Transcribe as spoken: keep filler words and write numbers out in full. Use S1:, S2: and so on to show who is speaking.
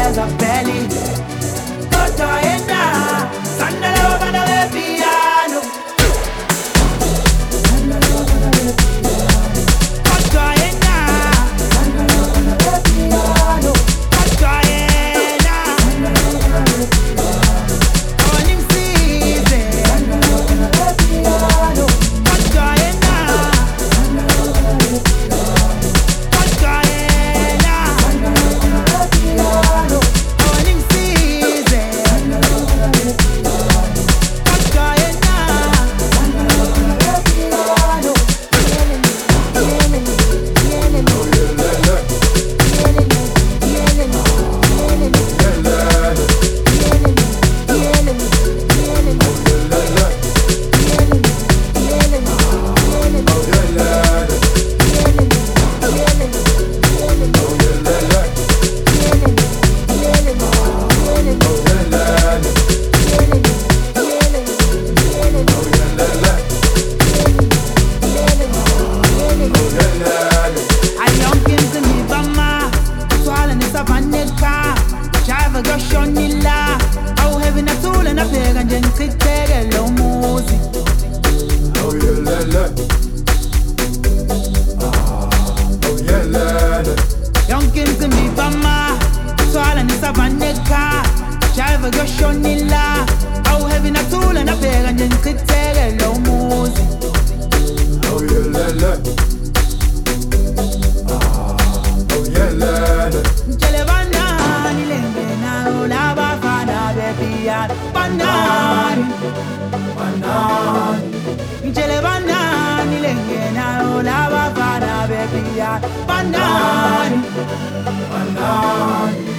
S1: there's a belly. Toto ena, sandalo bana we piano. Sandalo bana we piano. Toto ena, sandalo bana we piano. Toto ena, sandalo bana we piano. Morning season, sandalo bana we piano. Toto ena, sandalo bana we piano. Toto ena, sandalo bana we piano. Morning season, sandalo bana we piano. Toto ena, sandalo bana we piano. Banani, banani, jele banani lenge na ola bafana baby ya banani, banani.